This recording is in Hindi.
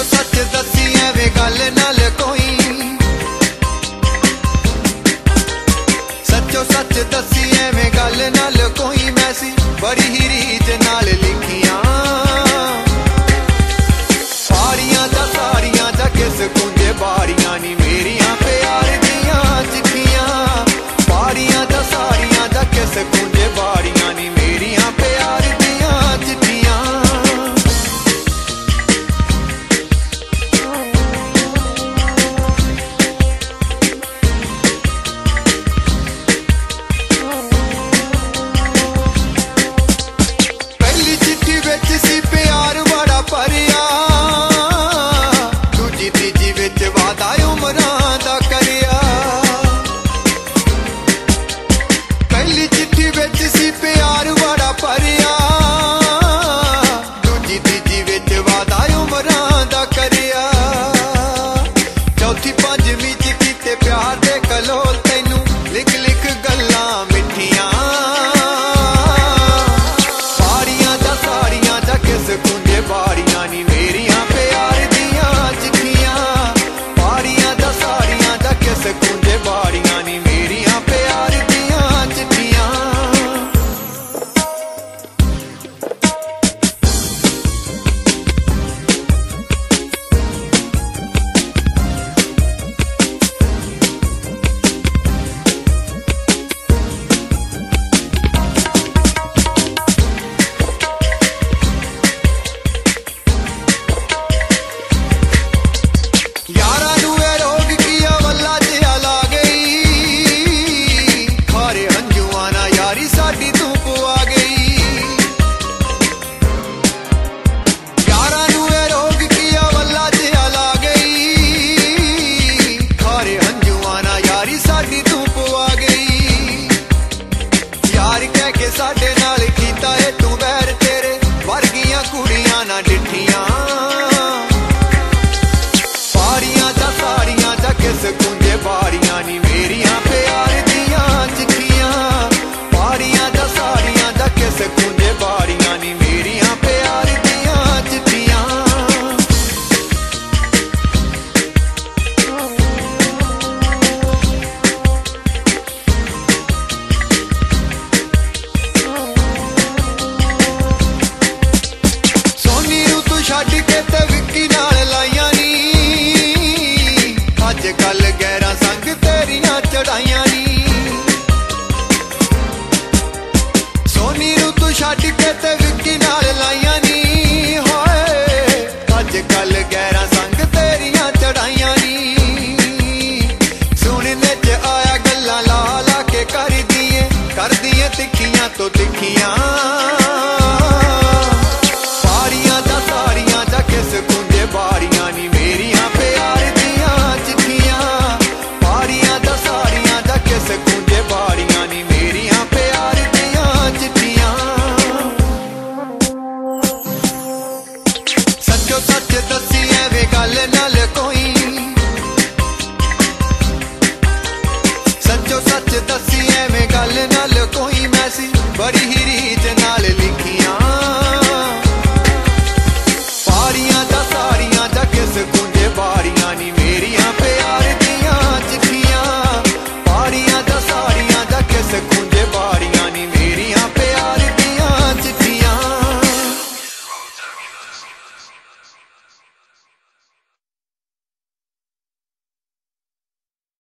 सच दसी एवें गल नाल कोई, सचो सच दसी एवें गल नाल कोई। मैं सी बड़ी ही रीझ नाल लिखियां सारियां दा सारियां जा किस कुंजे बारियां नी मेरियां प्यार दियां चिट्ठियां। बारियां दा सारियां जा किस कुंजे बारियां नी मेरियां प्यार दियां चिट्ठियां। पहली चिट्ठी विच सी प्यार बड़ा भरिया, दूजी तीजी विच वादा उमरां दा करिया। पहली चिट्ठी विच सी प्यार बड़ा भरिया, दूजी तीजी विच वादा उमरां दा करिया। चौथी पंजवीं च कीते प्यार दे कलोल तैनू लिख लिख गल्लां मिठियां। सारियां दा सारियां जा किस कुंजे बारियां नी मेरियां प्यार दियां चिट्ठियां। बारियां दा सारियां जा किस कुंजे बारियां नी मेरियां प्यार दियां चिट्ठियां। यारा नू ए रोग किया वल्ला जिहा ला गई, खारे हंजुआं ना यारी साडी तू पुआ गई। यारा नू ए रोग किया वल्ला जिहा ला गई, खारे हंजुआं ना यारी साडी तू पुआ गई। यार कह के साडे नाल कीता है तू वैर, तेरे वर्गियां कुड़ियां ना डिठियां। सारियां दा सारियां जा किस कुंजे बारियां नी मेरियां प्यार दियां चिट्ठियां। बारियां दा सारियां जा किस कुंजे बारियां नी मेरियां प्यार दियां चिट्ठियां। सोनी नू तू छड्ड के ते विक्की नाल लाइयां नी, अज कल गैरा संग तेरियां चढ़ाइयां नी। सोनी नू तू छड्ड के ते विक्की नाल लाइयां नी, होए अज कल गैरा संग तेरियां चढ़ाइयां नी। सुनने च आया गल्लां ला ला के कर दिए तिखियां तो तिखियां। सारियां दा सारियां जा किस कुंजे बारियां नी मेरियां प्यार दियां चिट्ठियां। बारियां दा सारियां जा किस कुंजे बारियां नी मेरियां प्यार दियां चिट्ठियां। सचो सच दसी एवें गल नाल कोई, सचो सच दसी एवें गल नाल कोई।